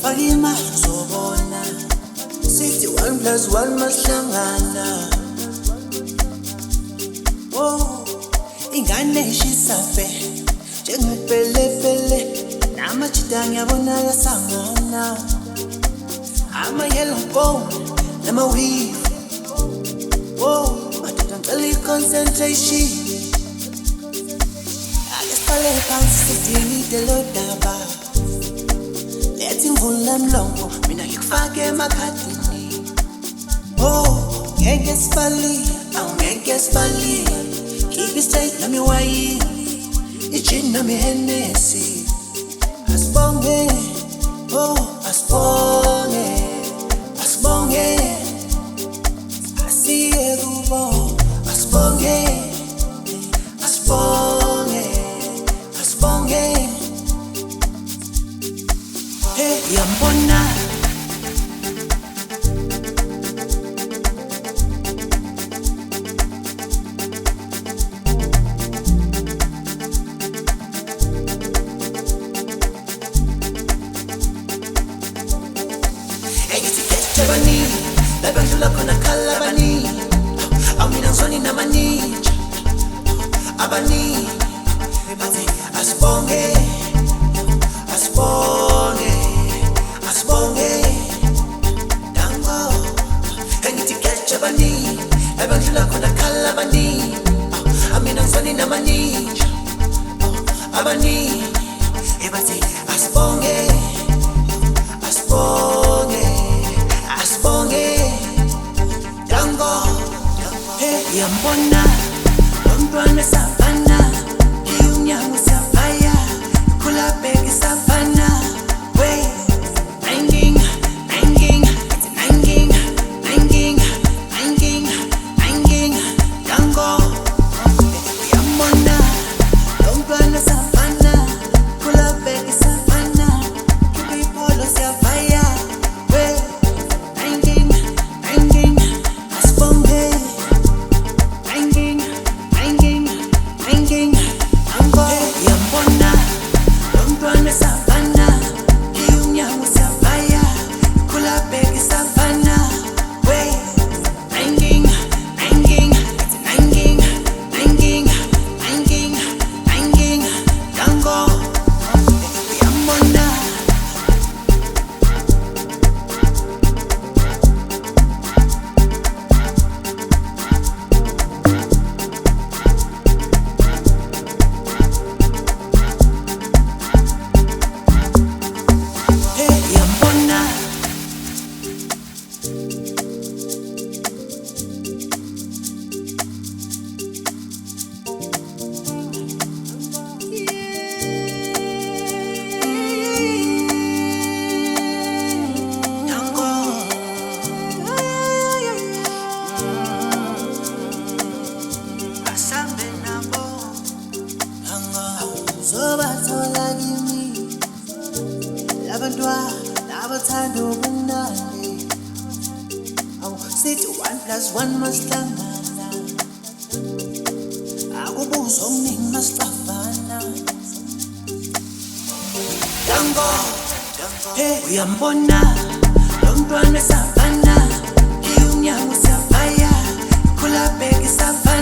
Fakima uzobona sithi 1+1 masihlangana. Oh, ingane ishisafe njengepelepele namajida ngiyabona yasangana. Ama-yellow bone nama-weave. Oh, madoda ngicela i-concentration. Ake siqale phansi sidingide lo daba. Lethi imvula mlongo mina ngikufake emakhadini. Oh, ngeke sibali, awungeke sibali. Keep it straight nami wayini, i-gin nami Hennessy. Asibonge, oh asibonge, asibonge, asiye kubo. Asibonge, asibonge, asibonge. Hey, yambona. Jabani, la bandula kona kalabani. Amina zoni na manija. Abani, asibonge, asibonge, asibonge. Dango, engithi jabani, la bandula kona kalabani. Amina zoni na manija. Abani, asibonge, asibonge. Yambona, Lombrana Savannah, Kiunyangu Savaya, Kulabegi Savannah, way, nanging, nanging, nanging, nanging, nanging, nanging, Dango. Yambona, Lombrana Savannah, Kulabegi Savannah, Kipipolo Savaya, way, nanging, nanging, asibonge. Yambona, Lombrana Savannah, Kiunyangu Savaya, Kulabegi Savannah, way, nanging, nanging, nanging, nanging, nanging, nanging, Dango. Yambona. Zobathola kimi labantwana labathanda ubunandi. Awu sithi 1+1 masihlangana. Akubuzwa okuningi masicabana. Dango, hey uyambona Lombrana Savannah, Kiunyangu Savaya, Kulabegi Savannah.